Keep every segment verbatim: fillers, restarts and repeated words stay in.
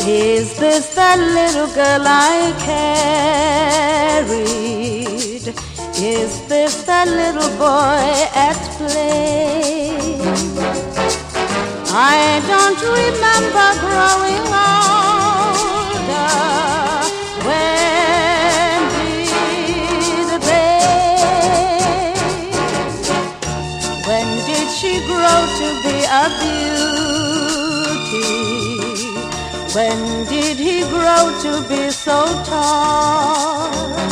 Is this the little girl I carried? Is this the little boy at play? I don't remember growing older. When did they? When did she grow to be a beauty? When did he grow to be so tall?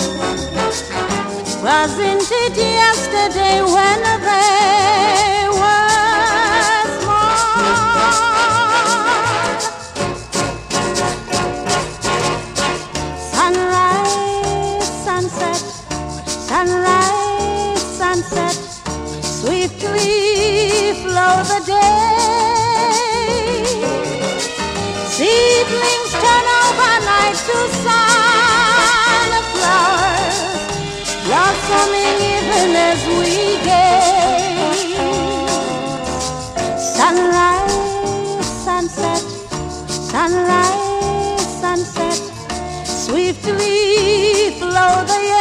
Wasn't it yesterday when they were small? Sunrise, sunset, sunrise, sunset, swiftly flow the day. Seedlings turn overnight to sunflowers, blossoming even as we gaze. Sunrise, sunset, sunrise, sunset, swiftly flow the